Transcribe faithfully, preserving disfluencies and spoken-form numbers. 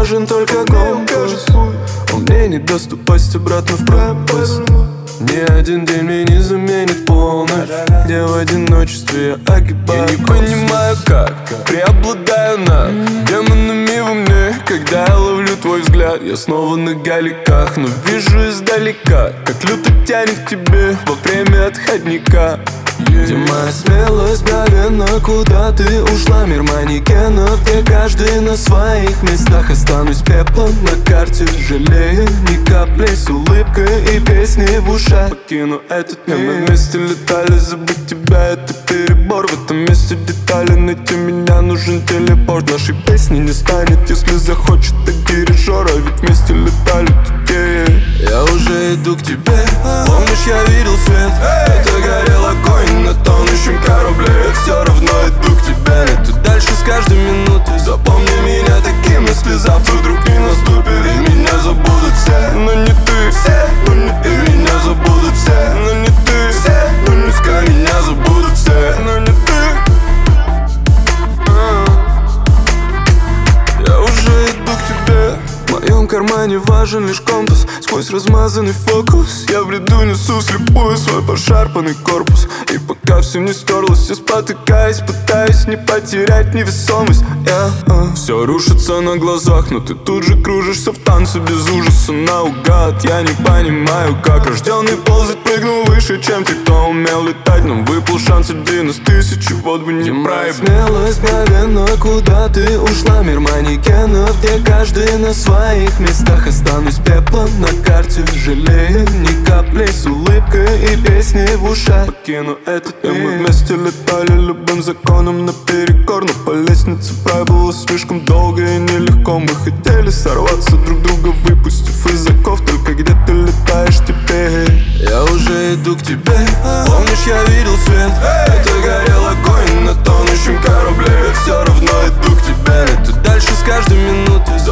важен только компас. Он мне не даст упасть обратно в пропасть. Ни один день мне не заменит полночь, где в одиночестве я огибаю. Я не понимаю, как преобладаю над демонами во мне. Когда я ловлю твой взгляд, я снова на галиках, но вижу издалека, как люто тянет к тебе во время отходника. Где моя смелость мгновенно, куда ты ушла? Мир манекенов, где каждый на своих местах. Останусь пеплом на карте, жалея ни капли, с улыбкой и песней в ушах покину этот мир. Мы вместе летали, забыть тебя — это перебор. В этом месте детали, найти меня нужен телепорт. Нашей песни не станет, если захочет так дирижер. А ведь вместе летали такие. Я уже иду к тебе, помнишь, я видел свет? Это горел огонь на тонущем корабле. Я все равно иду к тебе, иду дальше с каждой минутой. Запомни меня таким, если завтра вдруг не наступит. И меня забудут все, но не ты. Все, но не ты. И меня забудут все, но не ты. Все, но не ты. Меня забудут все, но не ты. Я уже иду к тебе. В моем кармане важен лишь компас. Сквозь размазанный фокус я в бреду несу вслепую свой пошарпанный корпус. И пока все не стерлось, я спотыкаюсь, пытаюсь не потерять невесомость. Я, а, все рушится на глазах, но ты тут же кружишься в танце без ужаса наугад. Я не понимаю, как рожденный ползать прыгнул выше, чем те, кто умел летать. Нам выпал шанс один из тысячи, вот бы не проебать. Смелость мгновенно, куда ты ушла? Мир манекенов, где каждый на своих местах. Останусь пеплом на карте, жалея ни капли, с улыбкой и песней в ушах покину этот мир. И мы вместе летали любым законом наперекор, но по лестнице прав было слишком долго и нелегко. Мы хотели сорваться, друг друга выпустив из оков. Только где ты летаешь теперь? Я уже иду к тебе, помнишь, я видел свет? Это горел огонь на тонущем корабле. Я все равно иду к тебе, иду дальше с каждой минутой.